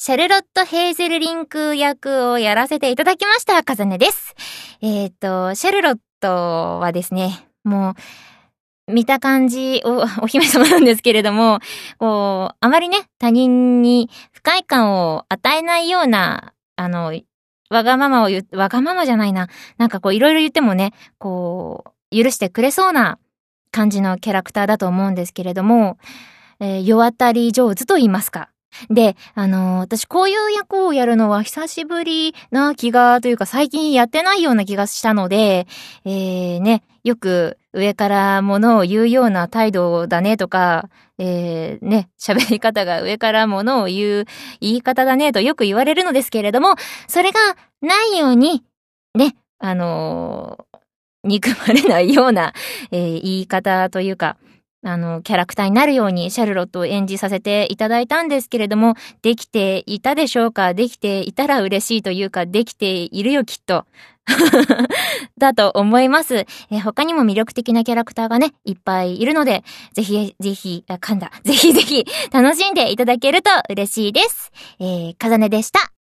シャルロット・ヘイゼルリンク役をやらせていただきました、かざねです。シャルロットはですね、もう、見た感じお姫様なんですけれども、あまりね、他人に不快感を与えないような、わがままじゃないな。なんかいろいろ言ってもね、許してくれそうな感じのキャラクターだと思うんですけれども、世当たり上手と言いますか。で、私こういう役をやるのは久しぶりな気がというか最近やってないような気がしたので、よく上から物を言うような態度だねとか、喋り方が上から物を言う言い方だねとよく言われるのですけれども、それがないように、ね、憎まれないような、言い方というか、キャラクターになるようにシャルロットを演じさせていただいたんですけれども、できていたでしょうか？できていたら嬉しいというか、できているよきっと。だと思います。他にも魅力的なキャラクターがね、いっぱいいるので、ぜひぜひ楽しんでいただけると嬉しいです。かざねでした。